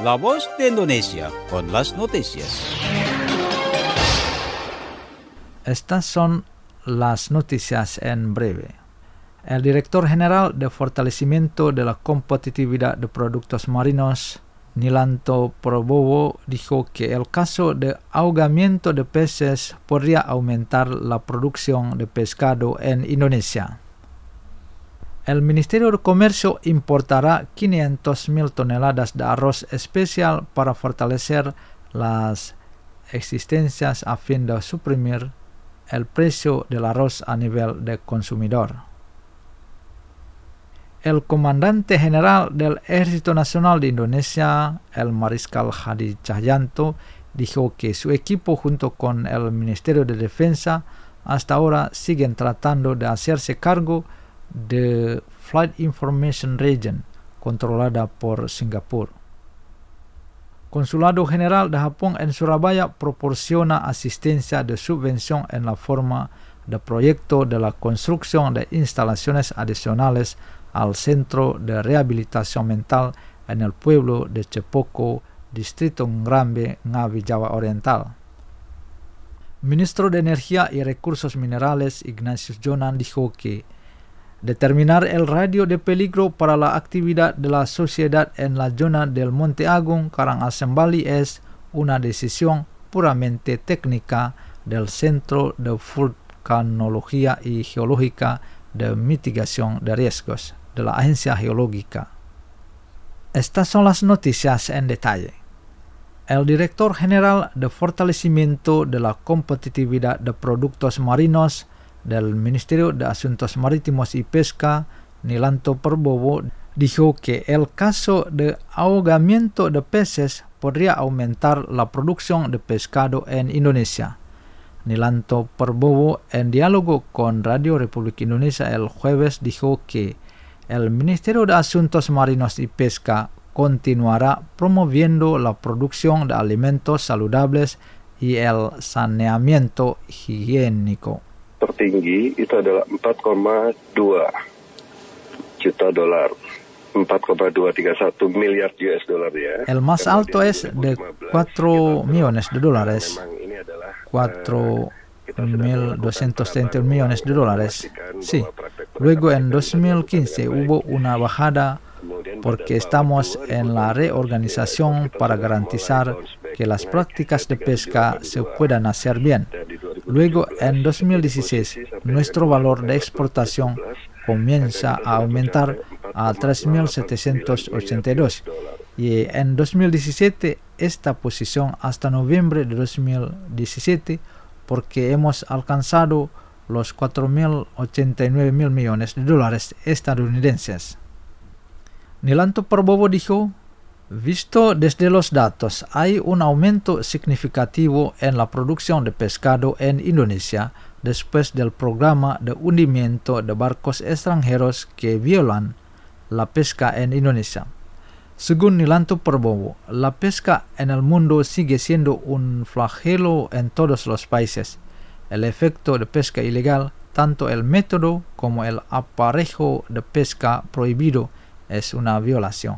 La Voz de Indonesia con las noticias. Estas son las noticias en breve. El director general de Fortalecimiento de la Competitividad de Productos Marinos, Nilanto Prabowo, dijo que el caso de ahogamiento de peces podría aumentar la producción de pescado en Indonesia. El Ministerio de Comercio importará 500.000 toneladas de arroz especial para fortalecer las existencias a fin de suprimir el precio del arroz a nivel de consumidor. El comandante general del Ejército Nacional de Indonesia, el Mariscal Hadi Cahyanto, dijo que su equipo junto con el Ministerio de Defensa hasta ahora siguen tratando de hacerse cargo de Flight Information Region, controlada por Singapur. Consulado General de Japón en Surabaya proporciona asistencia de subvención en la forma de proyecto de la construcción de instalaciones adicionales al Centro de Rehabilitación Mental en el pueblo de Cepoco, Distrito Ngrambe, Ngawi, Java Oriental. Ministro de Energía y Recursos Minerales Ignatius Jonan dijo que determinar el radio de peligro para la actividad de la sociedad en la zona del Monte Agung, Karangasem, Bali es una decisión puramente técnica del Centro de Vulcanología y Geológica de Mitigación de Riesgos de la Agencia Geológica. Estas son las noticias en detalle. El director general de Fortalecimiento de la Competitividad de Productos Marinos del Ministerio de Asuntos Marítimos y Pesca, Nilanto Prabowo, dijo que el caso de ahogamiento de peces podría aumentar la producción de pescado en Indonesia. Nilanto Prabowo, en diálogo con Radio Republik Indonesia el jueves, dijo que el Ministerio de Asuntos Marinos y Pesca continuará promoviendo la producción de alimentos saludables y el saneamiento higiénico. Tertinggi itu adalah 4,2 juta dolar, 4,231 miliar US dollar ya. El más alto es de 4 millones de dólares, 4.231 millones de dólares. Sí. Luego en 2015 hubo una bajada porque estamos en la reorganización para garantizar que las prácticas de pesca se puedan hacer bien. Luego en 2016 nuestro valor de exportación comienza a aumentar a 3.782 y en 2017 esta posición hasta noviembre de 2017 porque hemos alcanzado los 4.089 millones de dólares estadounidenses. Nilanto Prabowo dijo, visto desde los datos, hay un aumento significativo en la producción de pescado en Indonesia después del programa de hundimiento de barcos extranjeros que violan la pesca en Indonesia. Según Nilanto Prabowo, la pesca en el mundo sigue siendo un flagelo en todos los países. El efecto de pesca ilegal, tanto el método como el aparejo de pesca prohibido, es una violación.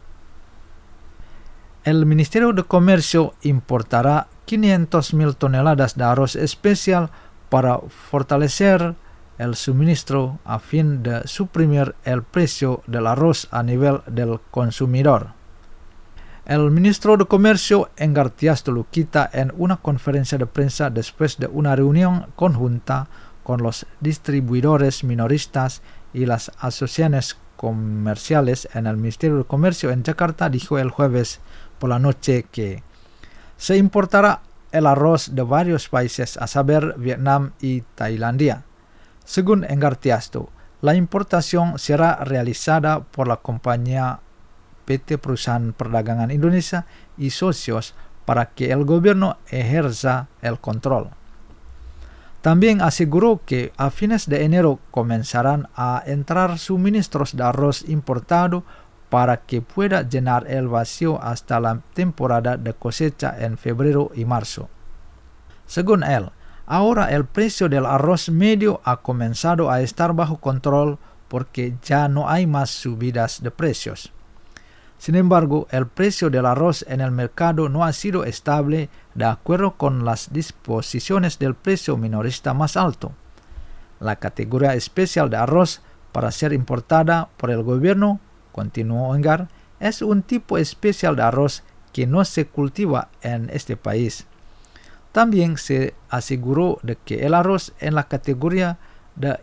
El Ministerio de Comercio importará 500.000 toneladas de arroz especial para fortalecer el suministro a fin de suprimir el precio del arroz a nivel del consumidor. El ministro de Comercio Enggartiasto Lukita en una conferencia de prensa después de una reunión conjunta con los distribuidores minoristas y las asociaciones comerciales en el Ministerio de Comercio en Jakarta dijo el jueves por la noche que se importará el arroz de varios países, a saber Vietnam y Tailandia. Según Enggartiasto, la importación será realizada por la compañía PT Perusahaan Perdagangan Indonesia y socios para que el gobierno ejerza el control. También aseguró que a fines de enero comenzarán a entrar suministros de arroz importado para que pueda llenar el vacío hasta la temporada de cosecha en febrero y marzo. Según él, ahora el precio del arroz medio ha comenzado a estar bajo control porque ya no hay más subidas de precios. Sin embargo, el precio del arroz en el mercado no ha sido estable de acuerdo con las disposiciones del precio minorista más alto. La categoría especial de arroz para ser importada por el gobierno, continuó Engar, es un tipo especial de arroz que no se cultiva en este país. También se aseguró de que el arroz en la categoría de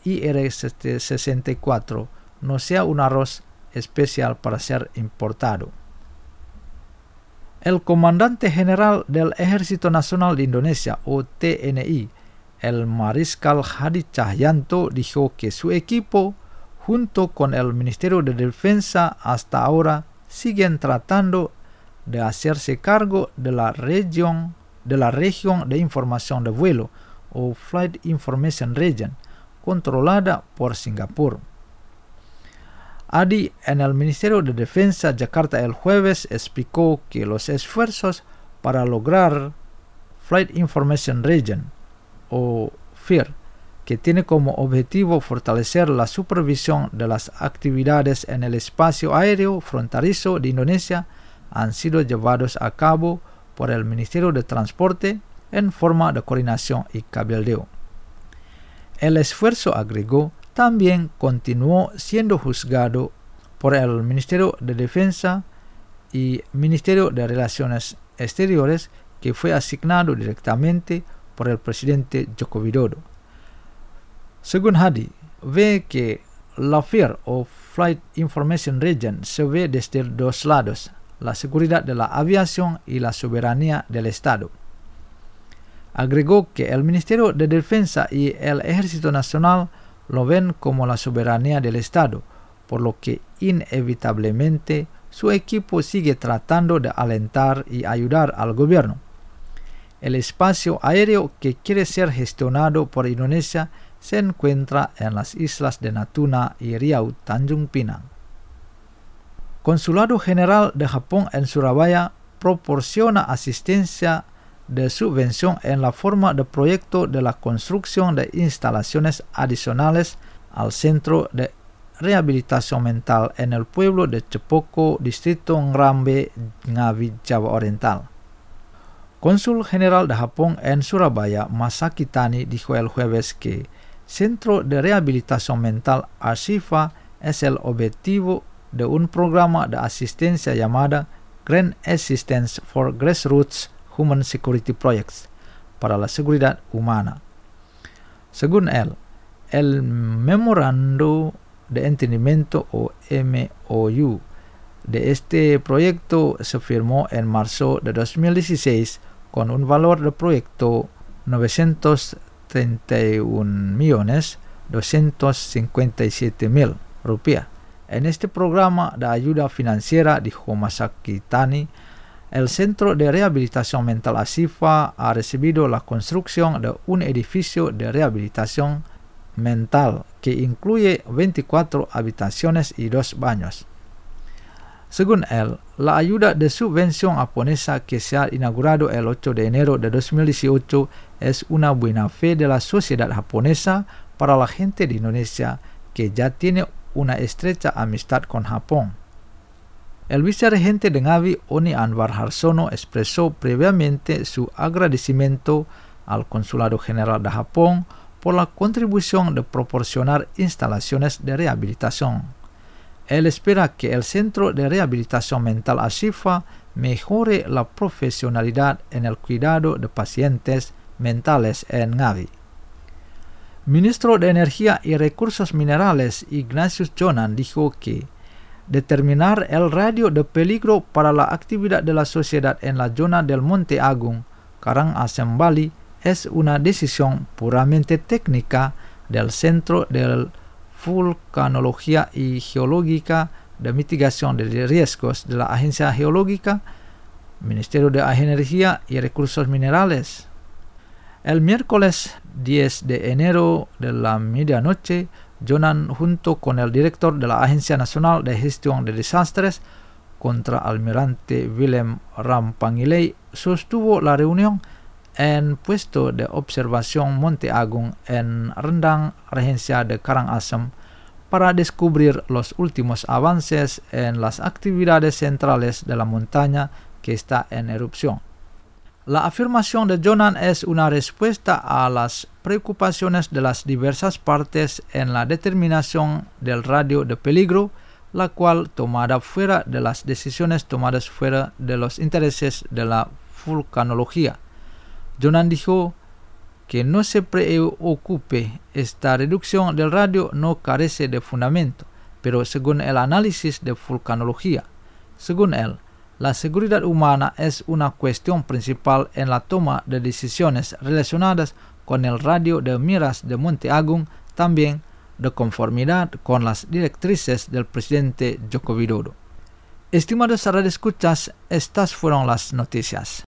IR64 no sea un arroz especial para ser importado. El comandante general del Ejército Nacional de Indonesia, o TNI, el mariscal Hadi Cahyanto, dijo que su equipo, junto con el Ministerio de Defensa, hasta ahora siguen tratando de hacerse cargo de la región de información de vuelo, o Flight Information Region, controlada por Singapur. Hadi en el Ministerio de Defensa Jakarta el jueves explicó que los esfuerzos para lograr Flight Information Region, o FIR, que tiene como objetivo fortalecer la supervisión de las actividades en el espacio aéreo fronterizo de Indonesia, han sido llevados a cabo por el Ministerio de Transporte en forma de coordinación y cabildeo. El esfuerzo, agregó, también continuó siendo juzgado por el Ministerio de Defensa y Ministerio de Relaciones Exteriores, que fue asignado directamente por el presidente Joko Widodo. Según Hadi, ve que la FIR o Flight Information Region se ve desde dos lados, la seguridad de la aviación y la soberanía del Estado. Agregó que el Ministerio de Defensa y el Ejército Nacional lo ven como la soberanía del Estado, por lo que inevitablemente su equipo sigue tratando de alentar y ayudar al gobierno. El espacio aéreo que quiere ser gestionado por Indonesia se encuentra en las islas de Natuna y Riau, Tanjung Pinang. Consulado General de Japón en Surabaya proporciona asistencia de subvención en la forma de proyecto de la construcción de instalaciones adicionales al Centro de Rehabilitación Mental en el pueblo de Cepoko, Distrito Ngrambe, Ngawi, Java Oriental. Cónsul General de Japón en Surabaya, Masaki Tani, dijo el jueves que Centro de Rehabilitación Mental Ashifa es el objetivo de un programa de asistencia llamada Grant Assistance for Grassroots Human Security Projects para la seguridad humana. Según él, el memorando de entendimiento o MOU de este proyecto se firmó en marzo de 2016 con un valor de proyecto 931.257.000 rupiah. En este programa de ayuda financiera, dijo Masaki Tani, el Centro de Rehabilitación Mental Ashifa ha recibido la construcción de un edificio de rehabilitación mental que incluye 24 habitaciones y 2 baños. Según él, la ayuda de subvención japonesa que se ha inaugurado el 8 de enero de 2018 es una buena fe de la sociedad japonesa para la gente de Indonesia que ya tiene una estrecha amistad con Japón. El viceregente de Ngawi, Oni Anwar Harsono, expresó previamente su agradecimiento al Consulado General de Japón por la contribución de proporcionar instalaciones de rehabilitación. Él espera que el Centro de Rehabilitación Mental Ashifa mejore la profesionalidad en el cuidado de pacientes mentales en Ngawi. Ministro de Energía y Recursos Minerales Ignatius Jonan dijo que determinar el radio de peligro para la actividad de la sociedad en la zona del Monte Agung, Karangasem, Bali, es una decisión puramente técnica del Centro de Vulcanología y Geológica de Mitigación de Riesgos de la Agencia Geológica, Ministerio de Energía y Recursos Minerales. El miércoles 10 de enero de la medianoche, Jonan, junto con el director de la Agencia Nacional de Gestión de Desastres, contraalmirante Willem Rampangilei, sostuvo la reunión en puesto de observación Monte Agung en Rendang, Regencia de Karangasem, para descubrir los últimos avances en las actividades centrales de la montaña que está en erupción. La afirmación de Jonan es una respuesta a las preocupaciones de las diversas partes en la determinación del radio de peligro, la cual tomada fuera de las decisiones tomadas fuera de los intereses de la vulcanología. Jonan dijo que no se preocupe, esta reducción del radio no carece de fundamento, pero según el análisis de vulcanología, según él, la seguridad humana es una cuestión principal en la toma de decisiones relacionadas con el radio de miras de Monte Agung, también de conformidad con las directrices del presidente Joko Widodo. Estimados radioescuchas, estas fueron las noticias.